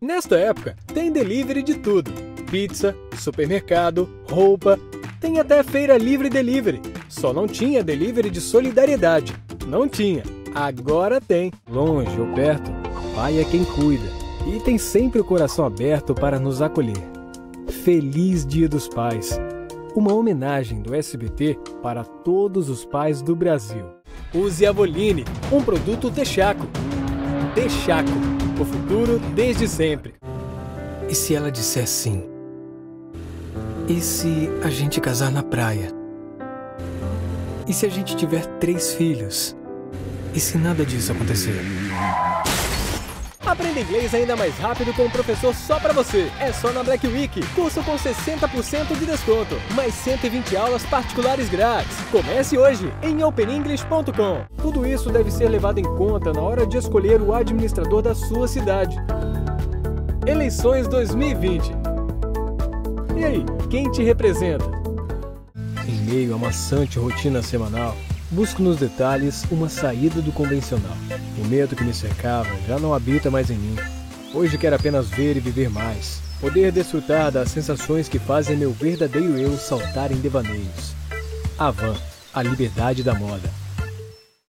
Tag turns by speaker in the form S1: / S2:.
S1: Nesta época, tem delivery de tudo. Pizza, supermercado, roupa, tem até feira livre delivery. Só não tinha delivery de solidariedade. Não tinha. Agora tem. Longe ou perto, pai é quem cuida. E tem sempre o coração aberto para nos acolher. Feliz Dia dos Pais. Uma homenagem do SBT para todos os pais do Brasil. Use Avoline, um produto Texaco. Texaco, o futuro desde sempre. E se ela disser sim? E se a gente casar na praia? E se a gente tiver 3 filhos? E se nada disso acontecer? Aprenda inglês ainda mais rápido com um professor só pra você. É só na Black Week. Curso com 60% de desconto. Mais 120 aulas particulares grátis. Comece hoje em openenglish.com. Tudo isso deve ser levado em conta na hora de escolher o administrador da sua cidade. Eleições 2020. E aí, quem te representa? Em meio à maçante rotina semanal, busco nos detalhes uma saída do convencional. O medo que me cercava já não habita mais em mim. Hoje quero apenas ver e viver mais. Poder desfrutar das sensações que fazem meu verdadeiro eu saltar em devaneios. Avan, a liberdade da moda.